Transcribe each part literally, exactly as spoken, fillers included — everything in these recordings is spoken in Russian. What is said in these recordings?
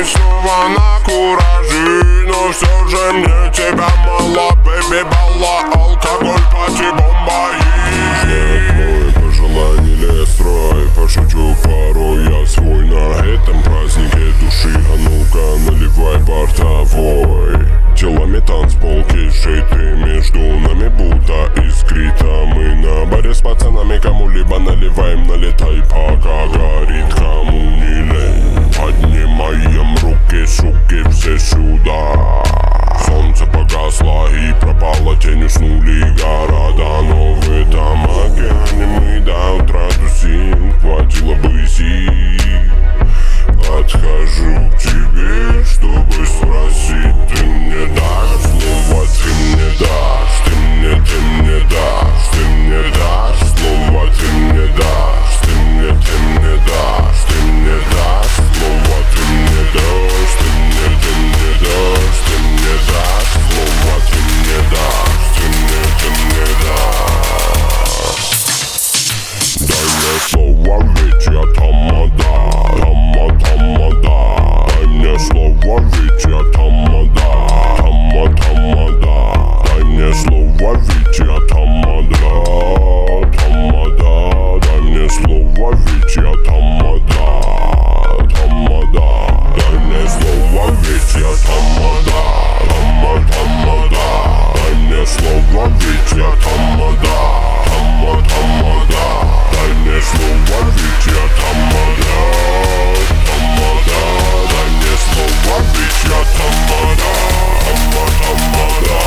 снова на кураже, но все же мне тебя мало, бэби, балла, алкоголь, пати, бомба и нет, мой пожеланий не строй, пошучу пару я свой на этом празднике души, а ну-ка наливай бортовой. Телами танцпол кишиты, между нами будто искрита. Мы на баре с пацанами кому-либо наливаем, налетай, пока горит, кому не лень. Поднимаем руки, суки, все сюда. Солнце погасло и пропало, тень, уснули города. Но в этом океане мы до утра тусим, хватило бы сил. Подхожу к тебе, чтобы спросить, ты мне дашь слово, ты мне дашь, ты мне, ты мне дашь, ты мне дашь слово, ты мне дашь, ты мне, ты мне дашь, ты мне дашь слово, ты мне дашь, ты мне, ты мне дашь, ты мне дашь слово, ты мне дашь, ты мне, ты мне дашь. Дай мне слово, ведь я тамада. Дай мне слово, ведь я тамада, тама, тамада. Дай мне слово, ведь я тамада, тамада. Дай мне слово, ведь я тамада, тамада. Дай мне слово, ведь я тамада, тама, тамада. Дай мне слово, ведь я тамада, тама, тамада. Дай мне слово, ведь я тамада. Дай мне слово, ведь я тамада, тама,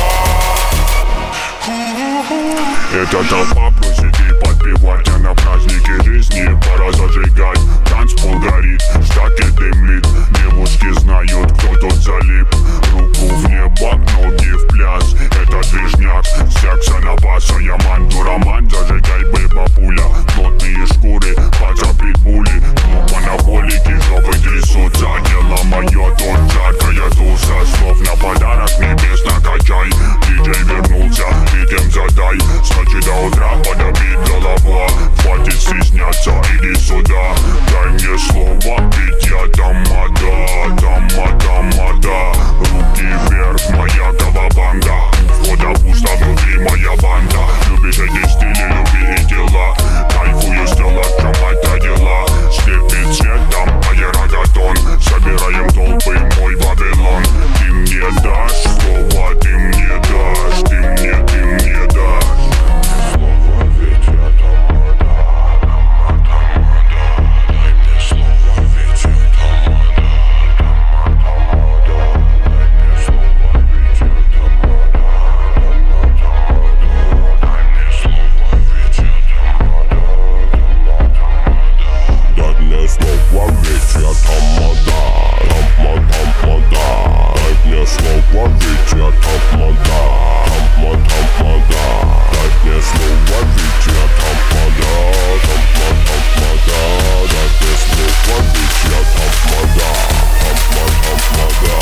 тамада. Это толпа просит и подпевать, а на празднике жизни пора зажигать. Танцпол горит, штаки дымлит, девушки знают, кто тут залип. Руку в небо, ноги в пляс, это движняк, секса на бас, а я мандураман. Зажигай, бэба, пуля, плотные шкуры, позаприт пули. Ну, анаболики, жопы трясутся, дело мое, тут жаркая туса. Слов на подарок небес накачай, диджей вернулся, ритм задай. С ночи до утра подобит голова, хватит стесняться, иди сюда. Дай мне слово, ведь я тамада, тама, тамада. Руки вверх, моя кавабанга, входа пусто, внутри моя банда. Любишь эти стили, люби и дела, кайфую с тела, кровать родила. Слепит цветом, аэрогатон, собираем толпы, мой Вавилон. Ты мне дашь слово, ты мне дашь, ты мне, ты мне дашь. Слово, ведь я тамада, тама, тамада. Дай мне слово, ведь я тамада, тама, тамада. Дай мне слово, ведь я тамада, тама, тамада. Дай мне слово, ведь я тамада, тама, тамада. Дай мне слово, ведь я тамада, тама, тамада. Дай мне слово, ведь я тамада, тама, тамада. Дай мне слово, ведь я тамада, тама, тамада. Дай мне слово, ведь я тамада, тама, тамада.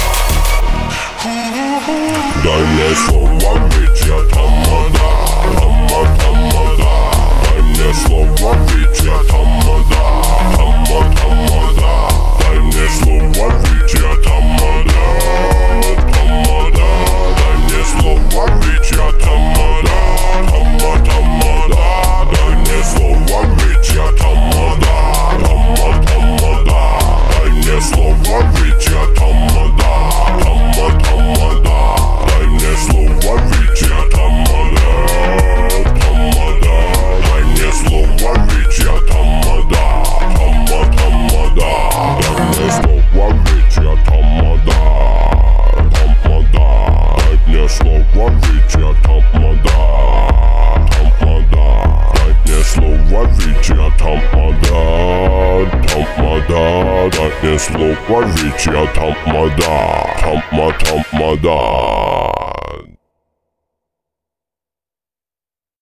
Дай мне слово, ведь я тамада, тама, тамада. Дай мне слово, ведь я тамада, тама, тамада. Дай мне слово, ведь я тамада, тамада. Дай мне слово, ведь я тамада, тама, тамада. Дай мне слово, ведь я тамада, тама, тамада. Дай мне слово, ведь я тамада, тама, тамада. Дай мне слово, ведь я тамада, тамада. Дай мне слово, ведь я тамада, тама, тамада. Дай мне слово, ведь я тамада, тамада. Дай мне слово, ведь я тамада, тамада. Дай мне слово, ведь я тамада, тамада. Дай мне слово, ведь я тамада, тама, тамада.